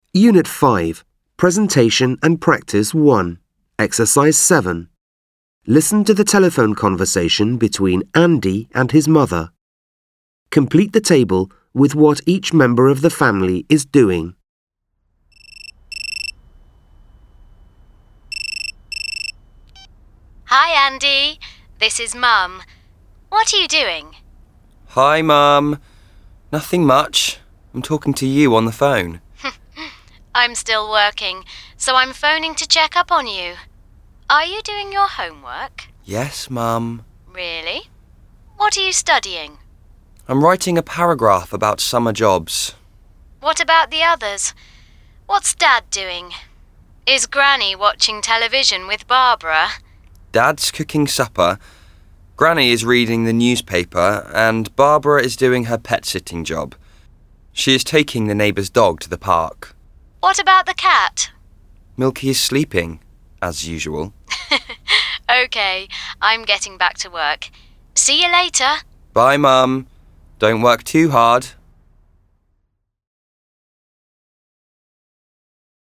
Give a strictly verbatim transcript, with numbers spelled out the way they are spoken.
Unit five, Presentation and Practice one, Exercise seven. Listen to the telephone conversation between Andy and his mother. Complete the table with what each member of the family is doing. Hi, Andy. This is Mum. What are you doing? Hi, Mum. Nothing much. I'm talking to you on the phone. I'm still working, so I'm phoning to check up on you. Are you doing your homework? Yes, Mum. Really? What are you studying? I'm writing a paragraph about summer jobs. What about the others? What's Dad doing? Is Granny watching television with Barbara? Dad's cooking supper, Granny is reading the newspaper, and Barbara is doing her pet-sitting job. She is taking the neighbour's dog to the park. What about the cat? Milky is sleeping, as usual. OK, I'm getting back to work. See you later. Bye, Mum. Don't work too hard.